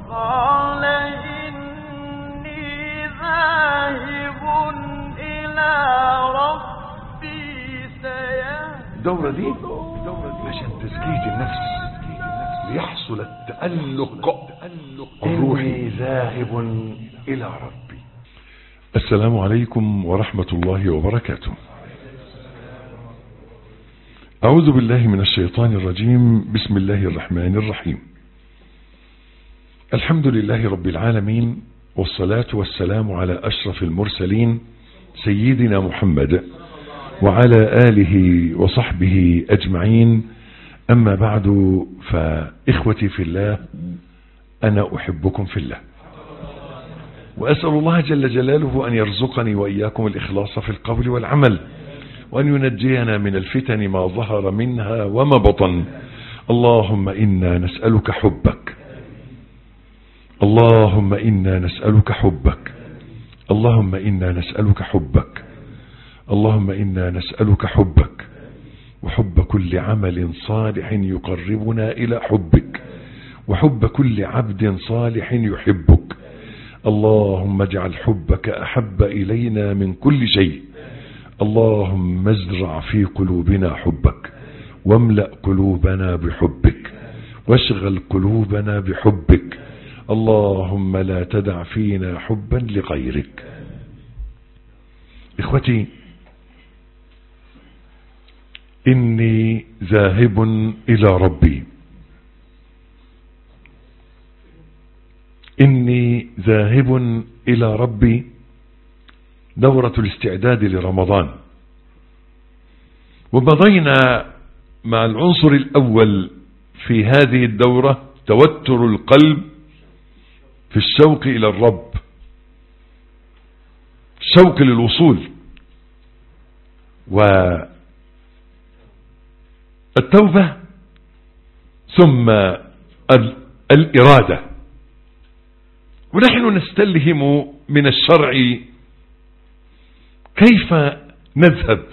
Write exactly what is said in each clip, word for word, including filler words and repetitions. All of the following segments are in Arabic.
قال إني ذاهب إلى ربي سيهدين. الدورة دي عشان تزكية النفس ليحصل التألق الروحي. إني ذاهب إلى ربي. السلام عليكم ورحمة الله وبركاته. أعوذ بالله من الشيطان الرجيم. بسم الله الرحمن الرحيم. الحمد لله رب العالمين، والصلاة والسلام على أشرف المرسلين سيدنا محمد وعلى آله وصحبه أجمعين. أما بعد، فإخوتي في الله، أنا أحبكم في الله، وأسأل الله جل جلاله أن يرزقني وإياكم الإخلاص في القول والعمل، وأن ينجينا من الفتن ما ظهر منها وما بطن. اللهم إنا نسألك حبك، اللهم إنا نسألك حبك، اللهم إنا نسألك حبك، اللهم إنا نسألك حبك، وحب كل عمل صالح يقربنا إلى حبك، وحب كل عبد صالح يحبك. اللهم اجعل حبك أحب إلينا من كل شيء. اللهم ازرع في قلوبنا حبك، واملأ قلوبنا بحبك، واشغل قلوبنا بحبك. اللهم لا تدع فينا حبا لغيرك. إخوتي، إني ذاهب إلى ربي. إني ذاهب إلى ربي دورة الاستعداد لرمضان، ومضينا مع العنصر الأول في هذه الدورة توتر القلب في الشوق إلى الرب، الشوق للوصول، والتوبة، ثم الإرادة. ونحن نستلهم من الشرع كيف نذهب.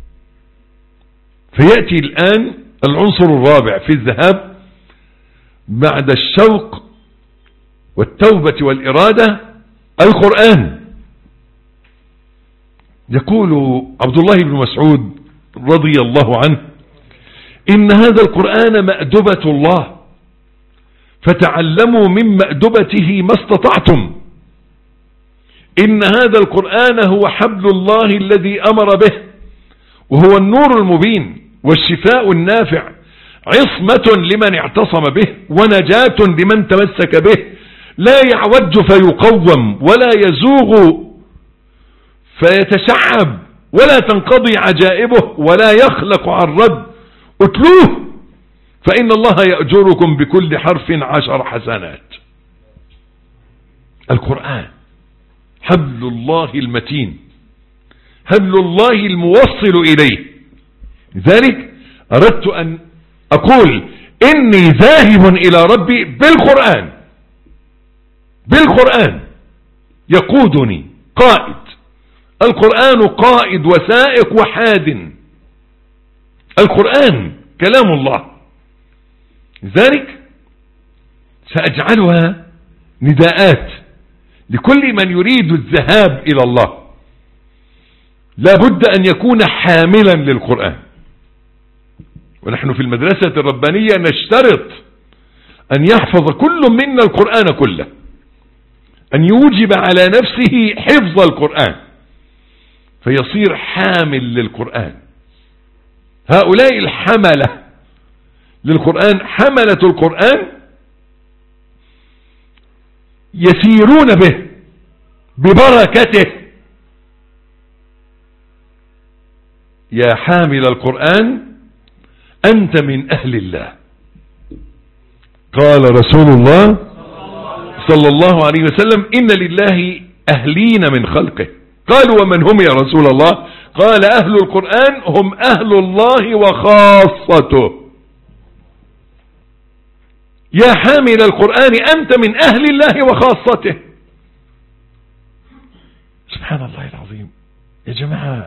فيأتي الآن العنصر الرابع في الذهاب بعد الشوق والتوبة والإرادة: القرآن. يقول عبد الله بن مسعود رضي الله عنه: إن هذا القرآن مأدبة الله، فتعلموا من مأدبته ما استطعتم. إن هذا القرآن هو حبل الله الذي أمر به، وهو النور المبين والشفاء النافع، عصمة لمن اعتصم به ونجاة لمن تمسك به. لا يعوج فيقوم، ولا يزوغ فيتشعب، ولا تنقضي عجائبه، ولا يخلق عن رد. اتلوه فإن الله يأجركم بكل حرف عشر حسنات. القرآن حبل الله المتين، حبل الله الموصل إليه. لذلك أردت أن أقول إني ذاهب إلى ربي بالقرآن. بالقرآن يقودني قائد. القرآن قائد وسائق وحاد. القرآن كلام الله. لذلك سأجعلها نداءات لكل من يريد الذهاب إلى الله. لا بد أن يكون حاملا للقرآن. ونحن في المدرسة الربانية نشترط أن يحفظ كل منا القرآن كله، أن يوجب على نفسه حفظ القرآن فيصير حامل للقرآن. هؤلاء الحملة للقرآن، حملة القرآن، يسيرون به ببركته. يا حامل القرآن أنت من أهل الله. قال رسول الله صلى الله عليه وسلم: إن لله أهلين من خلقه. قالوا: ومن هم يا رسول الله؟ قال: أهل القرآن هم أهل الله وخاصته. يا حامل القرآن أنت من أهل الله وخاصته. سبحان الله العظيم. يا جماعة،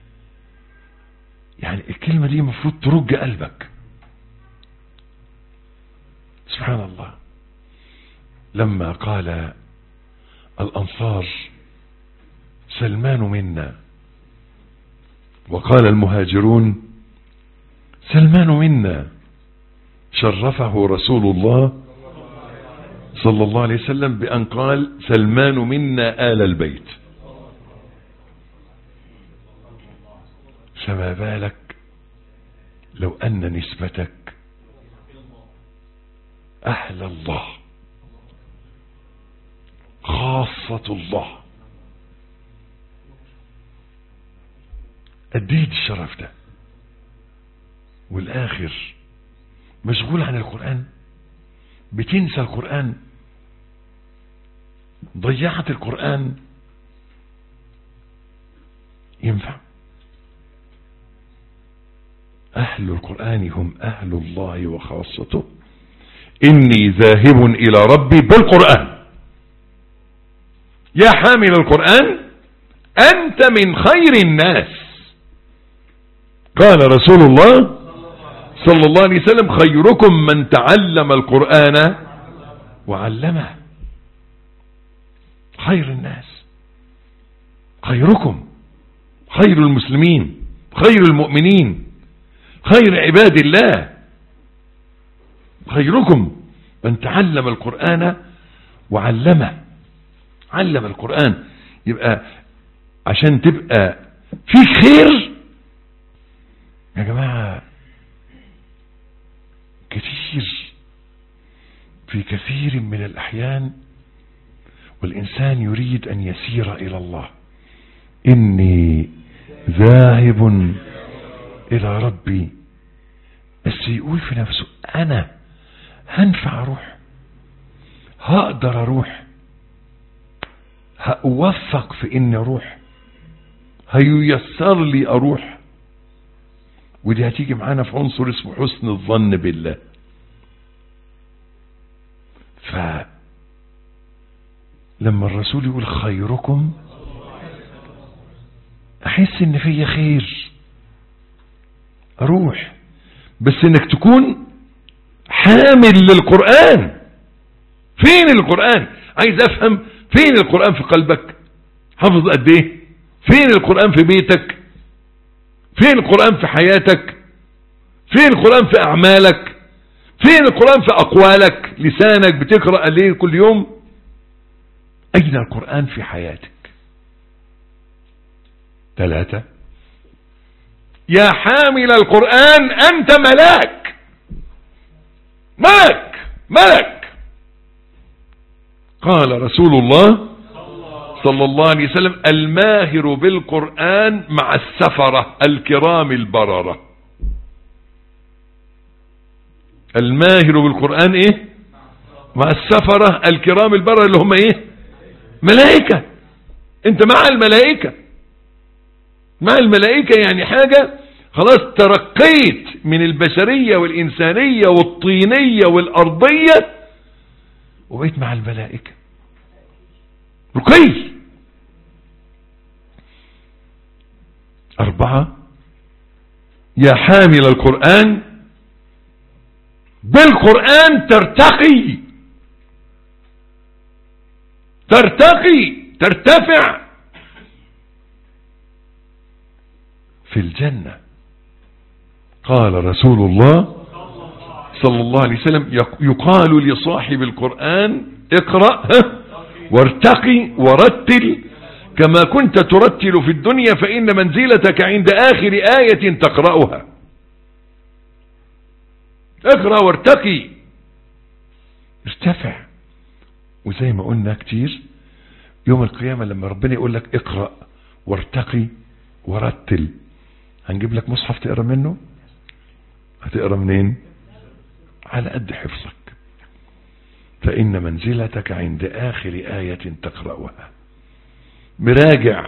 يعني الكلمة دي مفروض ترج قلبك. سبحان الله. لما قال الأنصار سلمان منا، وقال المهاجرون سلمان منا، شرفه رسول الله صلى الله عليه وسلم بأن قال سلمان منا آل البيت. فما بالك لو أن نسبتك أهل الله، خاصة الله، أديت الشرف ده، والآخر مشغول عن القرآن، بتنسى القرآن، ضيعت القرآن. ينفع؟ أهل القرآن هم أهل الله وخاصته. إني ذاهب إلى ربي بالقرآن. يا حامل القرآن أنت من خير الناس. قال رسول الله صلى الله عليه وسلم خيركم من تعلم القرآن وعلمه. خير الناس، خيركم، خير المسلمين، خير المؤمنين، خير عباد الله. خيركم من تعلم القرآن وعلمه. علم القرآن. يبقى عشان تبقى فيك خير يا جماعة، كثير في كثير من الأحيان والإنسان يريد أن يسير إلى الله. إني ذاهب إلى ربي، بس يقول في نفسه أنا هنفع أروح، هقدر أروح، هأوفق في إني أروح، هييسر لي أروح. ودي هتيجي معانا في عنصر اسمه حسن الظن بالله. فلما الرسول يقول خيركم أحس إن فيا خير أروح، بس إنك تكون حامل للقرآن. فين القرآن؟ عايز أفهم فين القرآن في قلبك، حافظ قد إيه؟ فين القرآن في بيتك؟ فين القرآن في حياتك؟ فين القرآن في أعمالك؟ فين القرآن في أقوالك؟ لسانك بتقرأ الليل كل يوم؟ أين القرآن في حياتك؟ ثلاثة، يا حامل القرآن أنت ملاك. ملك ملك. قال رسول الله صلى الله عليه وسلم الماهر بالقرآن مع السفرة الكرام البررة. الماهر بالقرآن ايه؟ مع السفرة الكرام البررة اللي هم ايه؟ ملائكة. انت مع الملائكة، مع الملائكة. يعني حاجة خلاص ترقيت من البشرية والإنسانية والطينية والأرضية وبقيت مع الملائكة. رقي. أربعة، يا حامل القرآن بالقرآن ترتقي ترتقي ترتفع في الجنة. قال رسول الله صلى الله عليه وسلم يقال لصاحب القرآن اقرأ وارتقي ورتل كما كنت ترتل في الدنيا فإن منزلتك عند آخر آية تقرأها. اقرأ وارتقي، ارتفع. وزي ما قلنا كتير يوم القيامة لما ربنا يقول لك اقرأ وارتقي ورتل، هنجيب لك مصحف تقرأ منه. هتقرأ منين؟ على قد حفظك. فإن منزلتك عند آخر آية تقرأها. مراجع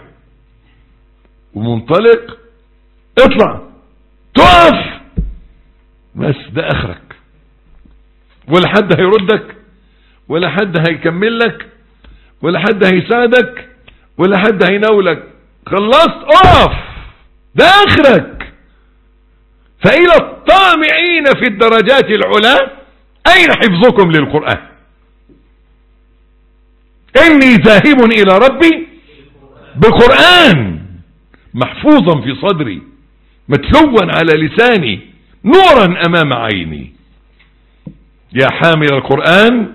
ومنطلق، اطلع تقف، بس ده آخرك. ولا حد هيردك، ولا حد هيكمل لك، ولا حد هيساعدك، ولا حد هيناولك. خلصت اقف، ده آخرك. فإلى الطامعين في الدرجات العلى أين حفظكم للقرآن؟ إني ذاهب إلى ربي بقرآن محفوظا في صدري متلوا على لساني نورا أمام عيني. يا حامل القرآن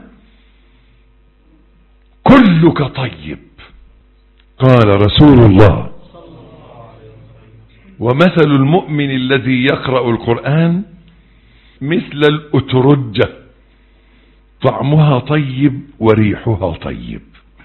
كلك طيب. قال رسول الله: ومثل المؤمن الذي يقرأ القرآن مثل الأترجة طعمها طيب وريحها طيب.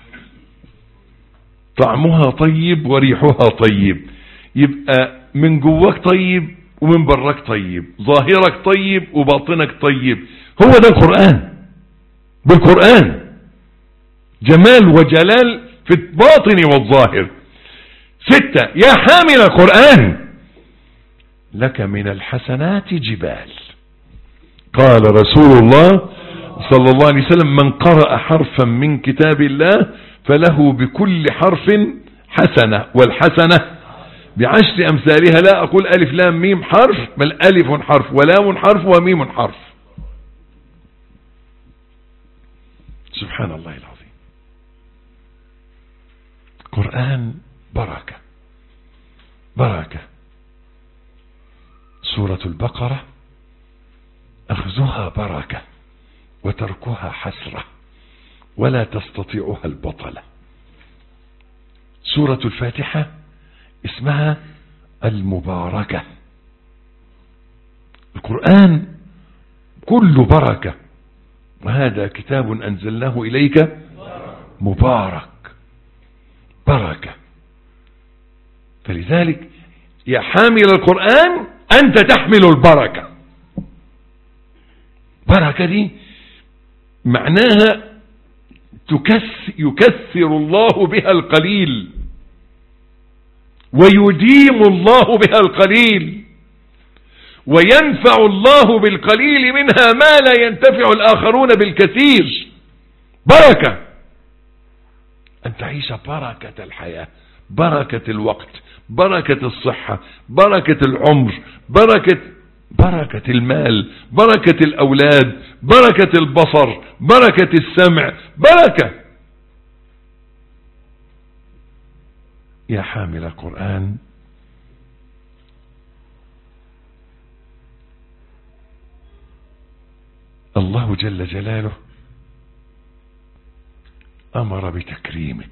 طعمها طيب وريحها طيب، يبقى من جواك طيب ومن براك طيب، ظاهرك طيب وباطنك طيب. هو ده القرآن. بالقرآن جمال وجلال في الباطن والظاهر. ستة: يا حامل القرآن لك من الحسنات جبال. قال رسول الله صلى الله عليه وسلم: من قرأ حرفا من كتاب الله فله بكل حرف حسنة، والحسنة بعشر أمثالها. لا أقول ألف لام ميم حرف، بل ألف حرف ولام حرف وميم حرف. سبحان الله العظيم. قرآن بركة بركة. سورة البقرة أخذها بركة وتركها حسرة ولا تستطيعها البطلة. سورة الفاتحة اسمها المباركة. القرآن كله بركة. وهذا كتاب أنزلناه إليك مبارك بركة. فلذلك يا حامل القرآن أنت تحمل البركة. بركة دي معناها يكثر الله بها القليل ويديم الله بها القليل وينفع الله بالقليل منها ما لا ينتفع الآخرون بالكثير. بركة أن تعيش بركة الحياة، بركة الوقت، بركة الصحة، بركة العمر، بركة بركة المال، بركة الأولاد، بركة البصر، بركة السمع، بركة. يا حامل القرآن الله جل جلاله أمر بتكريمك.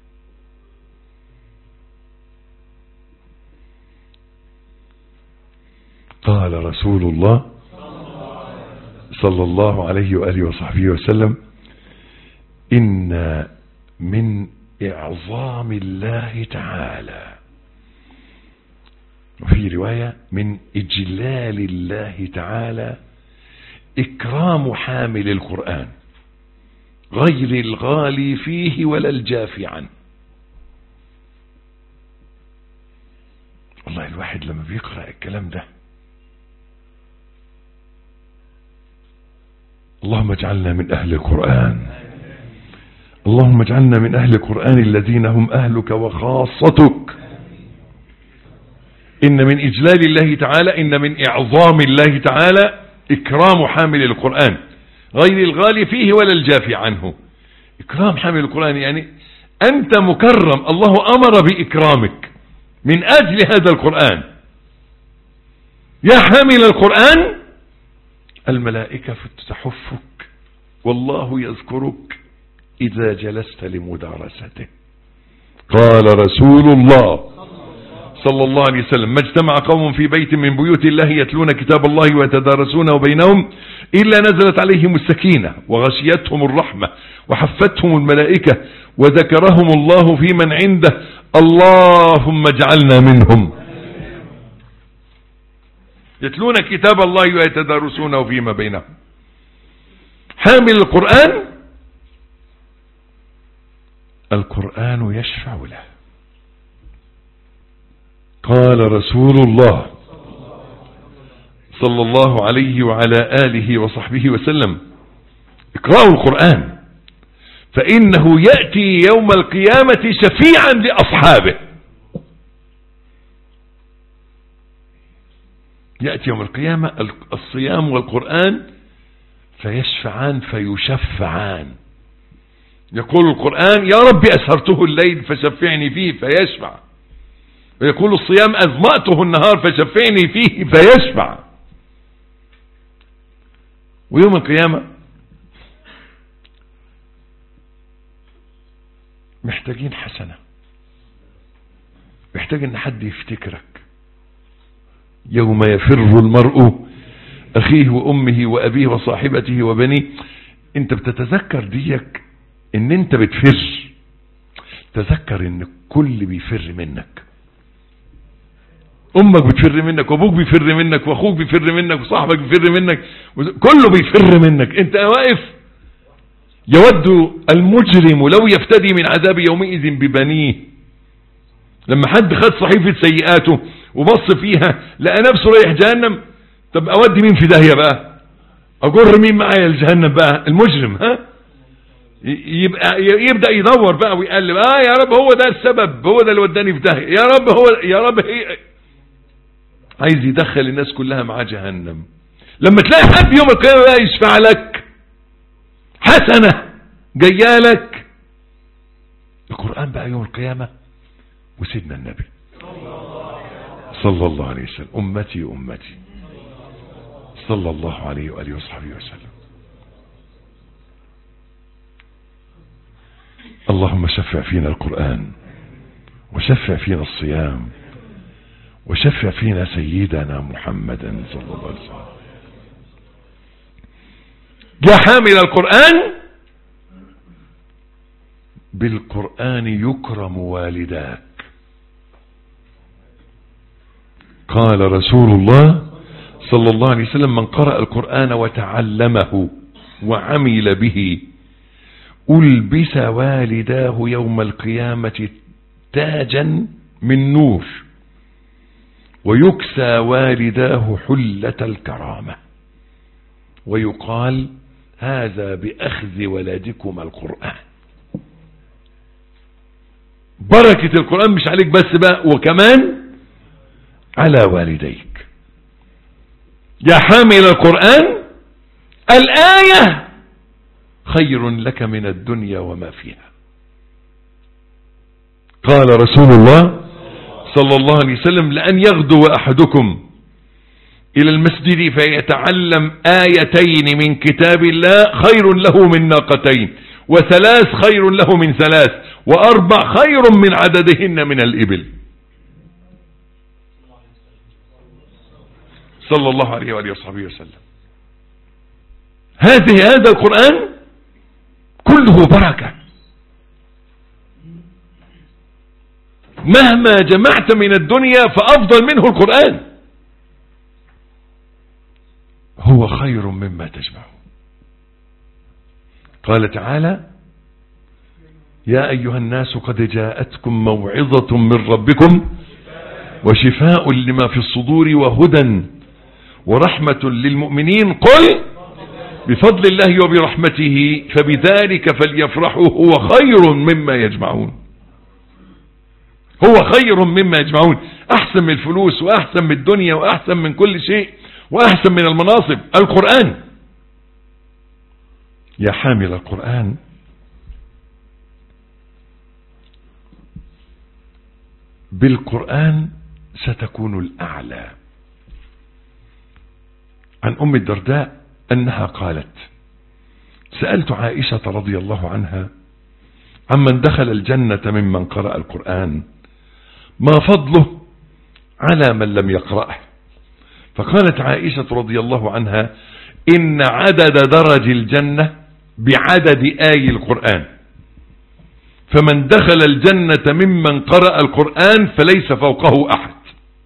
قال رسول الله صلى الله عليه وآله وصحبه وسلم: إن من إعظام الله تعالى، وفي رواية من إجلال الله تعالى، إكرام حامل القرآن غير الغالي فيه ولا الجافي عنه. والله الواحد لما بيقرأ الكلام ده، اللهم اجعلنا من أهل القرآن، اللهم اجعلنا من أهل القرآن الذين هم أهلك وخاصتك. إن من إجلال الله تعالى، إن من إعظام الله تعالى إكرام حامل القرآن غير الغالي فيه ولا الجافي عنه. إكرام حامل القرآن يعني أنت مكرم، الله أمر بإكرامك من أجل هذا القرآن. يا حامل القرآن الملائكة تحفك والله يذكرك إذا جلست لمدارسته. قال رسول الله صلى الله عليه وسلم: ما اجتمع قوم في بيت من بيوت الله يتلون كتاب الله ويتدارسونه بينهم إلا نزلت عليهم السكينة وغشيتهم الرحمة وحفتهم الملائكة وذكرهم الله في من عنده. اللهم اجعلنا منهم. يتلون كتاب الله ويتدارسونه فيما بينهم. حامل القرآن القرآن يشفع له. قال رسول الله صلى الله عليه وعلى آله وصحبه وسلم: اقرأوا القرآن فإنه يأتي يوم القيامة شفيعا لأصحابه. يأتي يوم القيامة الصيام والقرآن فيشفعان فيشفعان يقول القرآن يا رب أسهرته الليل فشفعني فيه فيشفع، ويقول الصيام أظمأته النهار فشفعني فيه فيشفع. ويوم القيامة محتاجين حسنة، محتاج ان حد يفتكرك. يوم يفر المرء أخيه وأمه وأبيه وصاحبته وبنيه. انت بتتذكر ديك ان انت بتفر، تذكر ان كل بيفر منك، امك بتفر منك، وابوك بيفر منك، واخوك بيفر منك، وصاحبك بيفر منك، كله بيفر منك. انت واقف يود المجرم لو يفتدي من عذاب يومئذ ببنيه. لما حد خد صحيفة سيئاته وبص فيها لقى نفسه رايح جهنم، طب اودي مين في داهية بقى؟ اجر مين معايا لجهنم بقى؟ المجرم. ها يبقى يبدأ يدور بقى ويقلب، اه يا رب هو ده السبب، هو ده اللي وداني في داهية، يا رب هو يا رب هي. عايز يدخل الناس كلها مع جهنم. لما تلاقي حد يوم القيامة بقى يشفع لك حسنة جيالك، القرآن بقى يوم القيامة وسيدنا النبي صلى الله عليه وسلم، أمتي أمتي صلى الله عليه وآله وصحبه وسلم. اللهم شفع فينا القرآن، وشفع فينا الصيام، وشفع فينا سيدنا محمدا صلى الله عليه وسلم. يا حامل القرآن بالقرآن يكرم والداك. قال رسول الله صلى الله عليه وسلم من قرأ القرآن وتعلمه وعمل به ألبس والداه يوم القيامة تاجا من نور، ويكسى والداه حلة الكرامة، ويقال هذا بأخذ ولدكم القرآن. بركة القرآن مش عليك بس بقى، وكمان على والديك. يا حامل القرآن الآية خير لك من الدنيا وما فيها. قال رسول الله صلى الله عليه وسلم لأن يغدو أحدكم إلى المسجد فيتعلم آيتين من كتاب الله خير له من ناقتين، وثلاث خير له من ثلاث، وأربع خير من عددهن من الإبل. صلى الله عليه وآله وصحبه وسلم. هذه هذا القرآن كله بركة. مهما جمعت من الدنيا فأفضل منه القرآن، هو خير مما تجمعه. قال تعالى يا أيها الناس قد جاءتكم موعظة من ربكم وشفاء لما في الصدور وهدى ورحمة للمؤمنين قل بفضل الله وبرحمته فبذلك فليفرحوا هو خير مما يجمعون. هو خير مما يجمعون، أحسن من الفلوس وأحسن من الدنيا وأحسن من كل شيء وأحسن من المناصب القرآن. يا حامل القرآن بالقرآن ستكون الأعلى. عن أم الدرداء أنها قالت سألت عائشة رضي الله عنها عمن دخل الجنة ممن قرأ القرآن ما فضله على من لم يقرأه، فقالت عائشة رضي الله عنها إن عدد درج الجنة بعدد آي القرآن، فمن دخل الجنة ممن قرأ القرآن فليس فوقه أحد.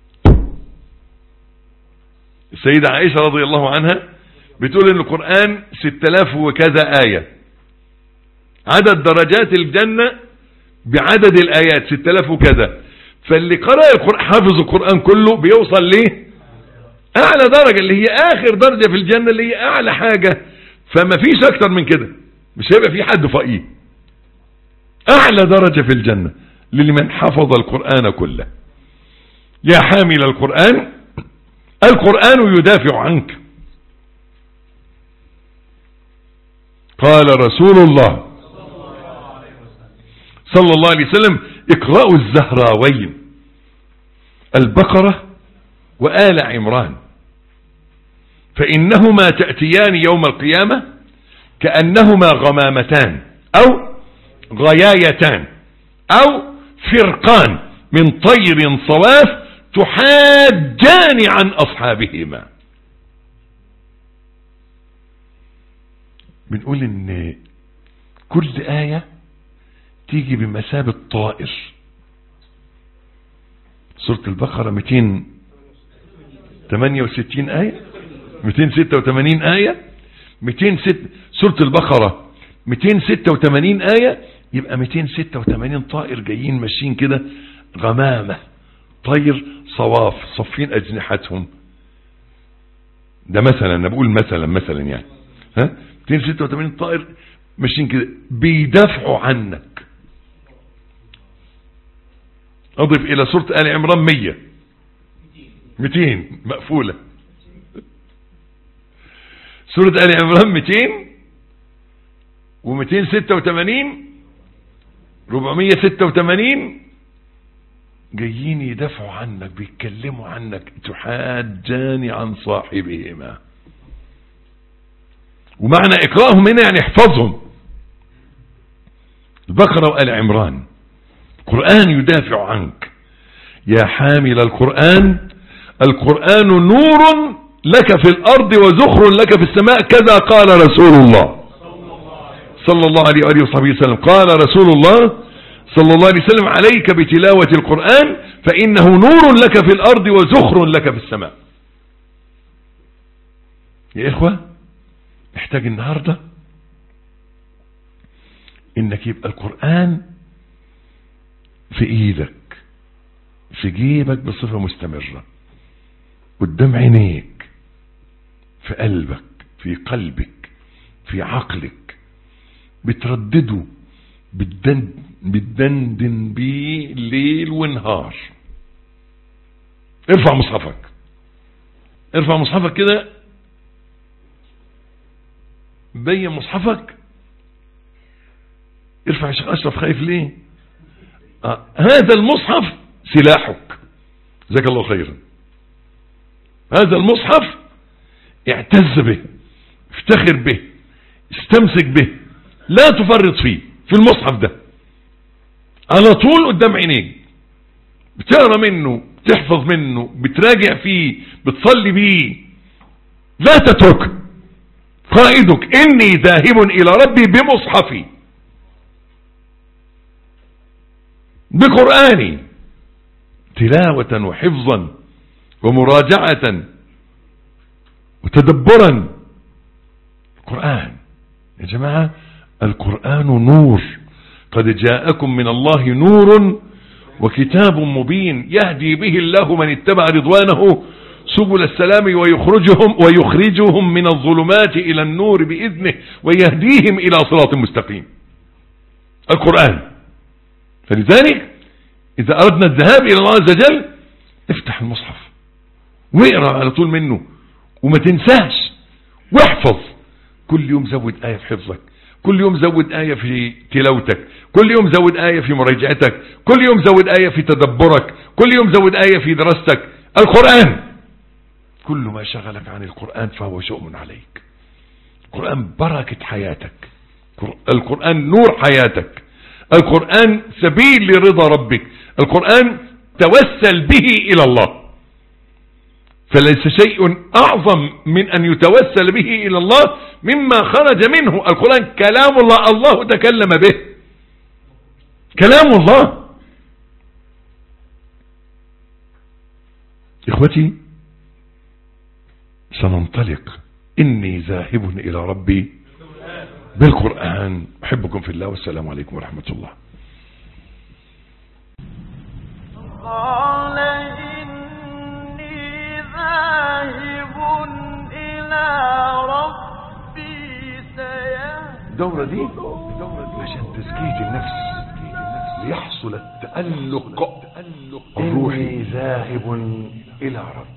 السيدة عائشة رضي الله عنها بتقول ان القرآن ستة آلاف وكذا آية، عدد درجات الجنة بعدد الآيات ستة آلاف وكذا، فاللي قرأ القرآن حافظ القرآن كله بيوصل ليه أعلى درجة اللي هي آخر درجة في الجنة اللي هي أعلى حاجة، فما فيش أكتر من كده، مش هيبقى في حد فوقيه. أعلى درجة في الجنة لمن حفظ القرآن كله. يا حامل القرآن القرآن يدافع عنك. قال رسول الله صلى الله عليه وسلم: اقرأوا الزهراوين، البقرة وآل عمران، فإنهما تأتيان يوم القيامة كأنهما غمامتان أو غيايتان أو فرقان من طير صواف تحاجان عن أصحابهما. بنقول إن كل آية تيجي بمثابة طائر. سورة البقرة مئتين وثمانية وستين آية، مئتين وستة وثمانين آية، مئتين ست سورة البقرة مئتين وستة وثمانين آية، يبقى مئتين وستة وثمانين طائر جايين ماشيين كده، غمامة طير صواف صفين أجنحتهم. ده مثلا أنا بقول مثلا مثلا يعني ها مئتين وستة وثمانين طائر ماشيين كده بيدافعوا عنك. أضف إلى سورة آل عمران مية مئتين مقفولة. سورة آل عمران مئتين ومئتين ستة وثمانين أربعمية ستة وثمانين جايين يدافعوا عنك، بيتكلموا عنك، تحاجان عن صاحبهما. ومعنى اقرأهم هنا يعني احفظهم. البقرة وآل عمران، القرآن يدافع عنك يا حامل القرآن، القرآن نور لك في الأرض وزخر لك في السماء، كذا قال رسول الله صلى الله عليه وآله وصحبه وسلم. قال رسول الله صلى الله عليه وسلم: عليك بتلاوة القرآن فإنه نور لك في الأرض وزخر لك في السماء. يا إخوة، نحتاج النهاردة إنك يبقى القرآن في إيدك، في جيبك بصفة مستمرة، قدام عينيك، في قلبك، في قلبك، في عقلك، بتردده، بتدن بتدندن بيه ليل ونهار. ارفع مصحفك، ارفع مصحفك كده، بين مصحفك، ارفع يا شيخ أشرف، خايف ليه؟ آه. هذا المصحف سلاحك، جزاك الله خيرا. هذا المصحف اعتز به، افتخر به، استمسك به، لا تفرط فيه. في المصحف ده على طول قدام عينيك، بتقرا منه، بتحفظ منه، بتراجع فيه، بتصلي بيه، لا تترك. قائدك: إني ذاهب إلى ربي بمصحفي، بقرآني، تلاوة وحفظا ومراجعة وتدبرا. القرآن يا جماعة، القرآن نور، قد جاءكم من الله نور وكتاب مبين يهدي به الله من اتبع رضوانه سبل السلام ويخرجهم ويخرجهم من الظلمات إلى النور بإذنه ويهديهم إلى صراط مستقيم. القرآن. فلذلك إذا أردنا الذهاب إلى الله عز وجل، افتح المصحف واقرأ على طول منه، وما تنساش، واحفظ. كل يوم زود آية في حفظك، كل يوم زود آية في تلاوتك، كل يوم زود آية في مراجعتك، كل يوم زود آية في تدبرك، كل يوم زود آية في دراستك. القرآن، كل ما شغلك عن القرآن فهو شؤم عليك. القرآن بركة حياتك، القرآن نور حياتك، القرآن سبيل لرضا ربك، القرآن توسل به إلى الله. فليس شيء أعظم من أن يتوسل به إلى الله مما خرج منه. القرآن كلام الله، الله تكلم به، كلام الله. إخوتي، سننطلق. إني ذاهب إلى ربي بالقرآن. أحبكم في الله، والسلام عليكم ورحمة الله. قال إني ذاهب إلى ربي سيهدين. الدورة دي عشان تزكية النفس، ليحصل التألق الروحي. إني ذاهب إلى ربي.